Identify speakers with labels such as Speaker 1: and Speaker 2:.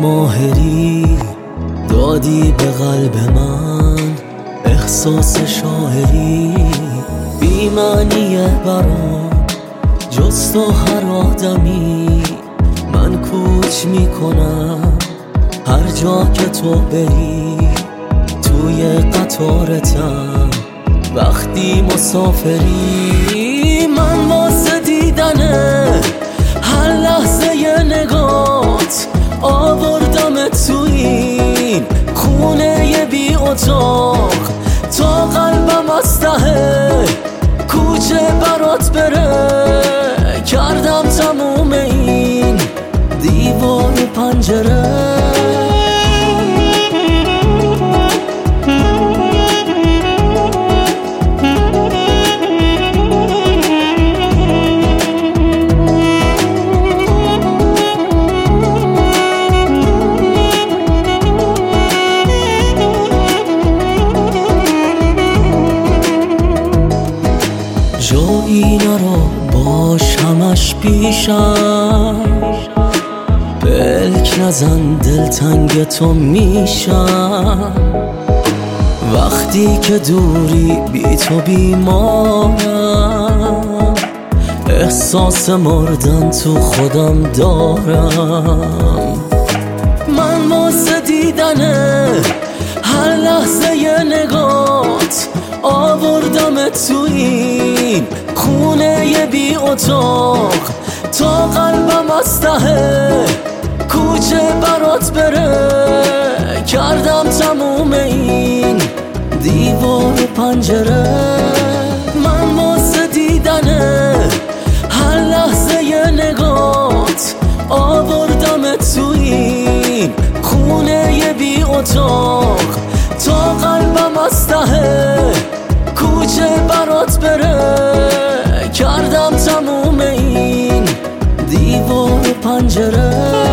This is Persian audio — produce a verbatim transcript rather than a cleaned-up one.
Speaker 1: ماهری دادی به قلب من احساس شاعری بی معنیه برام جز تو هر آدمی من کوچ میکنم هر جا که تو بری توی قطارتم وقتی مسافری من واسه دیدنه هر لحظه ی نگات آوردم تو این خونه ی بی اتاق تا قلبم از ته کوچه برات بره کردم تموم این دیوار و پنجره جایی نرا باش همش پیشم بلک نزن دلتنگ تو میشم وقتی که دوری بی تو بیمارم احساس مردن تو خودم دارم من واسه دیدنه هر لحظه ی نگات آوردم تو این خونه ی بی اتاق تا قلبم از ته کوچه برات بره کردم تموم این دیوار و پنجره من واسه دیدنه هر لحظه ی نگات آوردم تو این خونه ی بی اتاق تا قلبم از ته کوچه برات بره کردم تموم این دیوار و پنجره